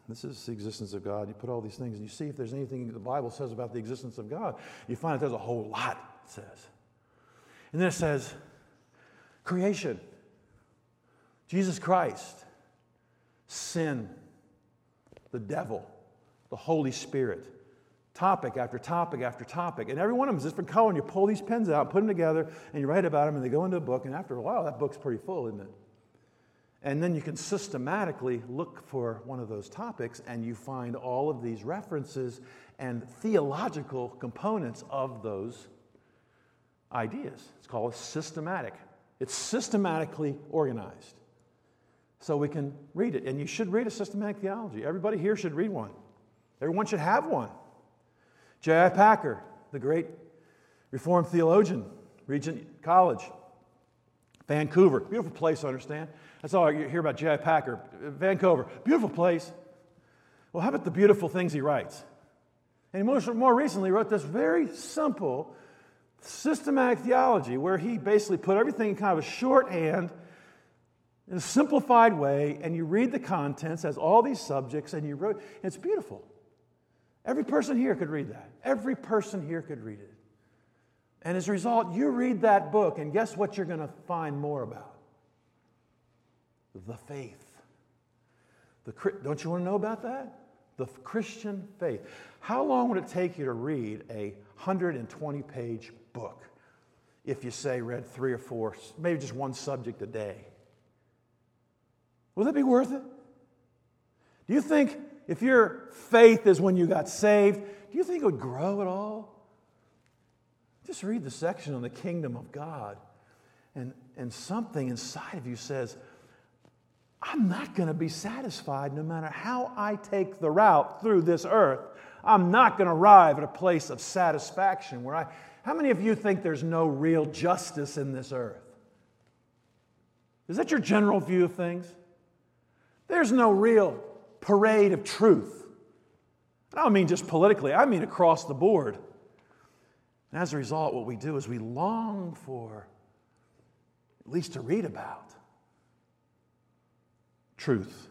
This is the existence of God. You put all these things, and you see if there's anything the Bible says about the existence of God. You find that there's a whole lot, it says. And then it says, creation, Jesus Christ, sin, the devil, the Holy Spirit, topic after topic after topic. And every one of them is different color, and you pull these pens out, put them together, and you write about them, and they go into a book, and after a while, that book's pretty full, isn't it? And then you can systematically look for one of those topics, and you find all of these references and theological components of those ideas. It's called systematic. It's systematically organized. So we can read it. And you should read a systematic theology. Everybody here should read one. Everyone should have one. J.I. Packer, the great Reformed theologian, Regent College, Vancouver. Beautiful place, I understand. That's all you hear about J.I. Packer. Vancouver, beautiful place. Well, how about the beautiful things he writes? And he more recently wrote this very simple, systematic theology where he basically put everything in kind of a shorthand, in a simplified way, and you read the contents, has all these subjects, and you wrote. It's beautiful. Every person here could read that. Every person here could read it. And as a result, you read that book, and guess what you're going to find more about? The faith. Don't you want to know about that? The Christian faith. How long would it take you to read a 120-page book if you, say, read 3 or 4, maybe just one subject a day? Will that be worth it? Do you think if your faith is when you got saved, do you think it would grow at all? Just read the section on the kingdom of God, and something inside of you says, I'm not going to be satisfied no matter how I take the route through this earth. I'm not going to arrive at a place of satisfaction where How many of you think there's no real justice in this earth? Is that your general view of things? There's no real parade of truth. I don't mean just politically, I mean across the board. And as a result, what we do is we long for, at least to read about, truth,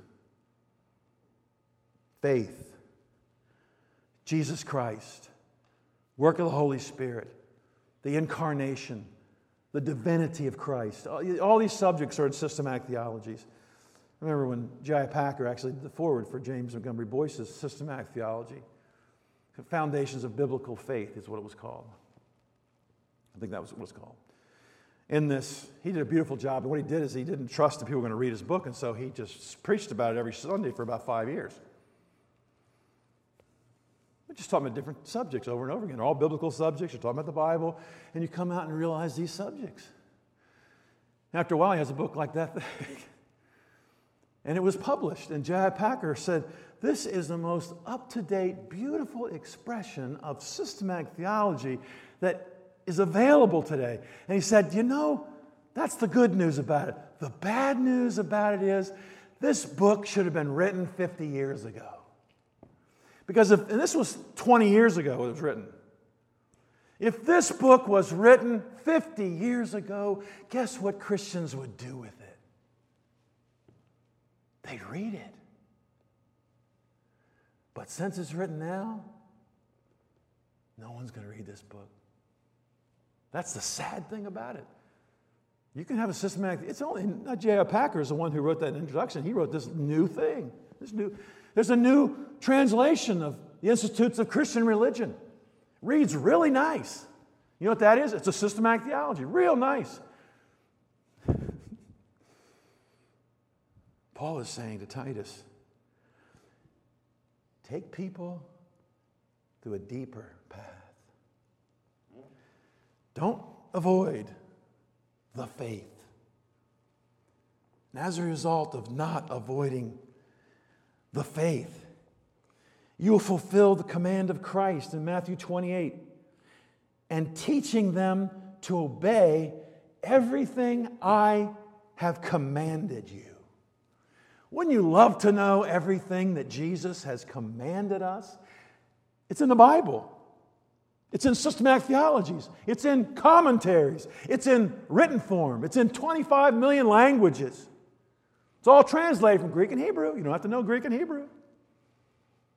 faith, Jesus Christ, work of the Holy Spirit, the incarnation, the divinity of Christ. All these subjects are in systematic theologies. I remember when J.I. Packer actually did the foreword for James Montgomery Boyce's systematic theology. Foundations of Biblical Faith is what it was called. I think that was what it was called. In this, he did a beautiful job. And what he did is he didn't trust that people were going to read his book, and so he just preached about it every Sunday for about 5 years. We're just talking about different subjects over and over again. They're all biblical subjects. You're talking about the Bible, and you come out and realize these subjects. After a while, he has a book like that. And it was published, and J.I. Packer said, this is the most up-to-date, beautiful expression of systematic theology that is available today. And he said, that's the good news about it. The bad news about it is this book should have been written 50 years ago. Because and this was 20 years ago it was written. If this book was written 50 years ago, guess what Christians would do with it? They'd read it. But since it's written now, no one's going to read this book. That's the sad thing about it. You can have a systematic, it's only, not J.I. Packer is the one who wrote that introduction. He wrote this new thing. There's a new translation of the Institutes of Christian Religion. Reads really nice. You know what that is? It's a systematic theology. Real nice. Paul is saying to Titus, take people through a deeper path. Don't avoid the faith. And as a result of not avoiding the faith, you will fulfill the command of Christ in Matthew 28 and teaching them to obey everything I have commanded you. Wouldn't you love to know everything that Jesus has commanded us? It's in the Bible. It's in systematic theologies. It's in commentaries. It's in written form. It's in 25 million languages. It's all translated from Greek and Hebrew. You don't have to know Greek and Hebrew.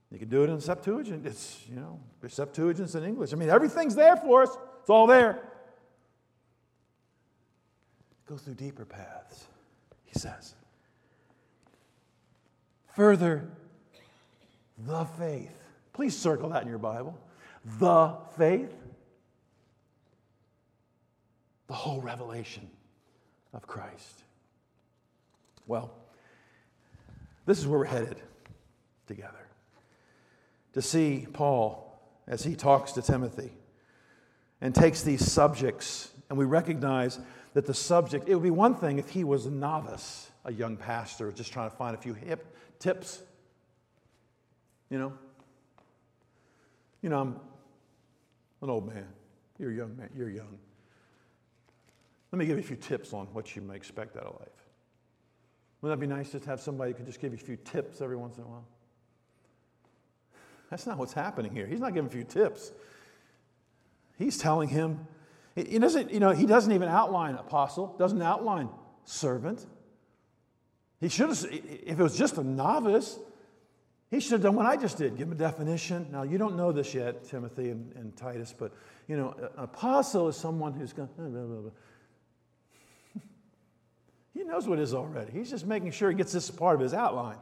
You can do it in Septuagint. It's, there's Septuagint's in English. I mean, everything's there for us. It's all there. Go through deeper paths, he says. Further, the faith. Please circle that in your Bible. The faith. The whole revelation of Christ. Well, this is where we're headed together. To see Paul as he talks to Timothy and takes these subjects, and we recognize that the subject, it would be one thing if he was a novice, a young pastor, just trying to find a few hip tips. I'm an old man. You're a young man. You're young. Let me give you a few tips on what you may expect out of life. Wouldn't that be nice just to have somebody who could just give you a few tips every once in a while? That's not what's happening here. He's not giving a few tips. He's telling him, he doesn't even outline apostle, doesn't outline servant. He should have, if it was just a novice, he should have done what I just did, give him a definition. Now, you don't know this yet, Timothy and Titus, but, an apostle is someone who's going, blah, blah, blah. He knows what it is already. He's just making sure he gets this part of his outline.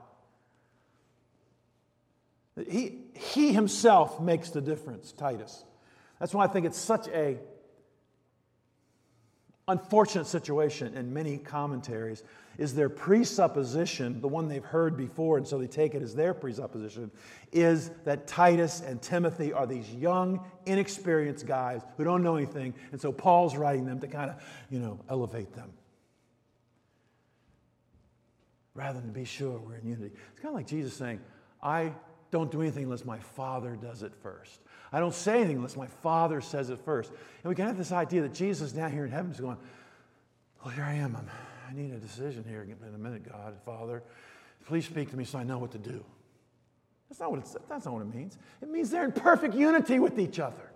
He himself makes the difference, Titus. That's why I think it's such a unfortunate situation in many commentaries, is their presupposition, the one they've heard before, and so they take it as their presupposition, is that Titus and Timothy are these young, inexperienced guys who don't know anything, and so Paul's writing them to kind of, elevate them. Rather than be sure we're in unity. It's kind of like Jesus saying, I don't do anything unless my Father does it first. I don't say anything unless my Father says it first. And we can have this idea that Jesus down here in heaven is going, well, here I am. I need a decision here in a minute, God, Father. Please speak to me so I know what to do. That's not what it means. It means they're in perfect unity with each other.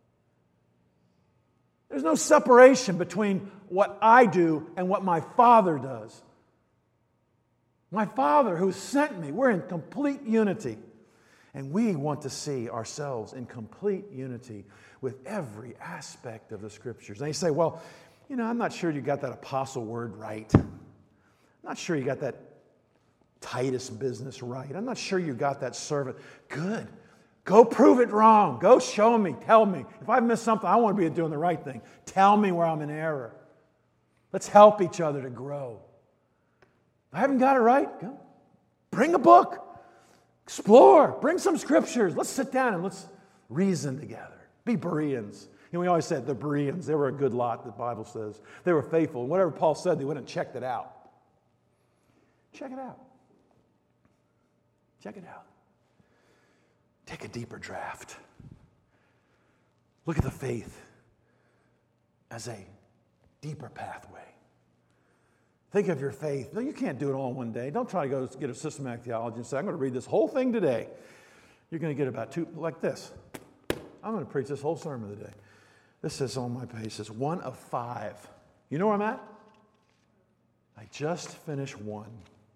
There's no separation between what I do and what my Father does. My Father who sent me, we're in complete unity. And we want to see ourselves in complete unity with every aspect of the Scriptures. And you say, well, I'm not sure you got that apostle word right. I'm not sure you got that Titus business right. I'm not sure you got that servant. Good. Go prove it wrong. Go show me. Tell me. If I've missed something, I want to be doing the right thing. Tell me where I'm in error. Let's help each other to grow. If I haven't got it right, go. Bring a book. Explore. Bring some scriptures. Let's sit down and let's reason together. Be Bereans. We always said the Bereans, they were a good lot, the Bible says. They were faithful. And whatever Paul said, they went and checked it out. Check it out. Check it out. Take a deeper draft. Look at the faith as a deeper pathway. Think of your faith. No, you can't do it all in one day. Don't try to go get a systematic theology and say, I'm going to read this whole thing today. You're going to get about two, like this. I'm going to preach this whole sermon today. This says on my page, it says 1 of 5. You know where I'm at? I just finished 1.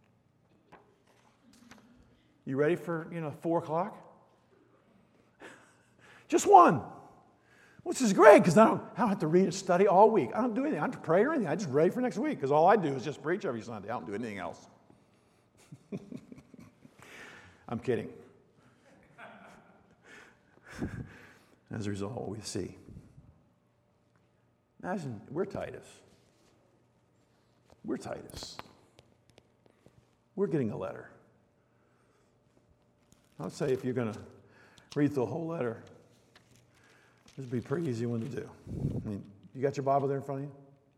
You ready for, 4 o'clock? Just 1. Which is great because I don't have to read and study all week. I don't do anything. I don't have to pray or anything. I just ready for next week because all I do is just preach every Sunday. I don't do anything else. I'm kidding. As a result, what we see. Imagine we're Titus. We're Titus. We're getting a letter. I would say if you're going to read the whole letter, this would be a pretty easy one to do. I mean, you got your Bible there in front of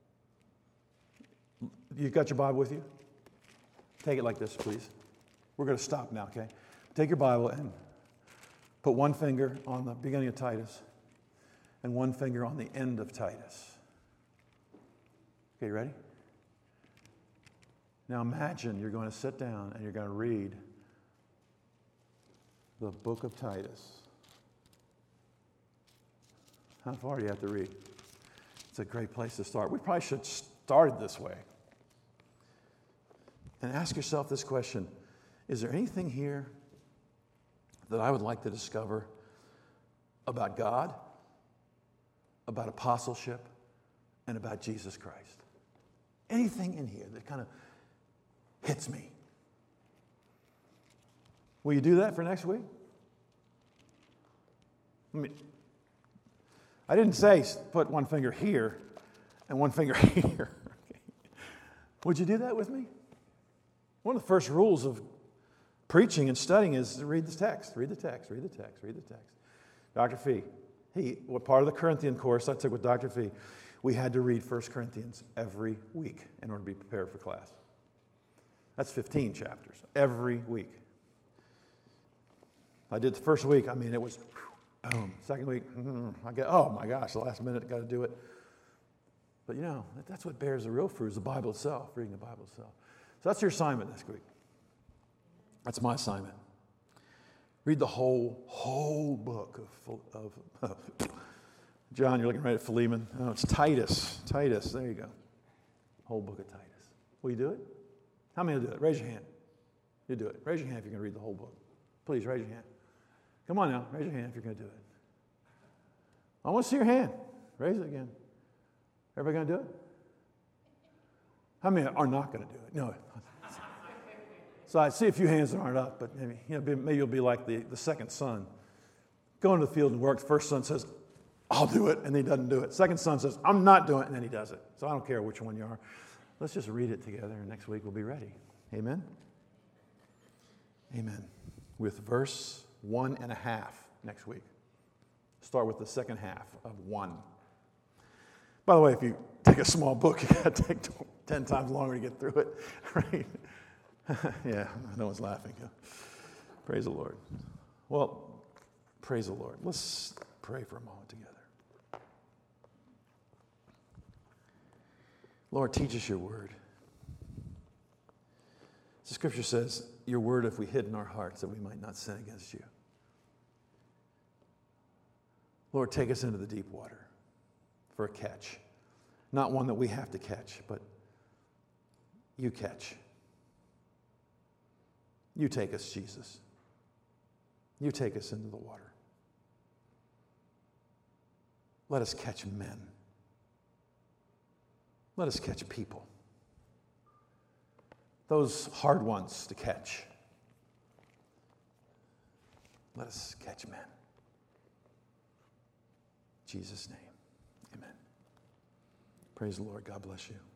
you? You got your Bible with you? Take it like this, please. We're going to stop now, okay? Take your Bible and put one finger on the beginning of Titus and one finger on the end of Titus. Okay, you ready? Now imagine you're going to sit down and you're going to read the book of Titus. How far do you have to read? It's a great place to start. We probably should start it this way. And ask yourself this question. Is there anything here that I would like to discover about God, about apostleship, and about Jesus Christ. Anything in here that kind of hits me. Will you do that for next week? I didn't say put one finger here and one finger here. Would you do that with me? One of the first rules of preaching and studying is to read the text, read the text, read the text, read the text. Dr. Fee, part of the Corinthian course I took with Dr. Fee, we had to read 1 Corinthians every week in order to be prepared for class. That's 15 chapters every week. I did the first week, it was boom. Second week, oh my gosh, the last minute, got to do it. But that's what bears the real fruit is the Bible itself, reading the Bible itself. So that's your assignment this week. That's my assignment. Read the whole book of John, you're looking right at Philemon. Oh, it's Titus. Titus, there you go. Whole book of Titus. Will you do it? How many will do it? Raise your hand. You do it. Raise your hand if you're going to read the whole book. Please, raise your hand. Come on now, raise your hand if you're going to do it. I want to see your hand. Raise it again. Everybody going to do it? How many are not going to do it? No. So I see a few hands that aren't up, but maybe you'll be like the second son. Go into the field and work. The first son says, I'll do it, and he doesn't do it. Second son says, I'm not doing it, and then he does it. So I don't care which one you are. Let's just read it together, and next week we'll be ready. Amen? Amen. With verse 1.5 next week. Start with the second half of 1. By the way, if you take a small book, you got to take 10 times longer to get through it, right? Yeah, no one's laughing. Praise the Lord. Well, praise the Lord. Let's pray for a moment together. Lord, teach us your word. The scripture says, your word if we hid in our hearts that we might not sin against you. Lord, take us into the deep water for a catch. Not one that we have to catch, but you catch. You take us, Jesus. You take us into the water. Let us catch men. Let us catch people. Those hard ones to catch. Let us catch men. In Jesus' name, amen. Praise the Lord. God bless you.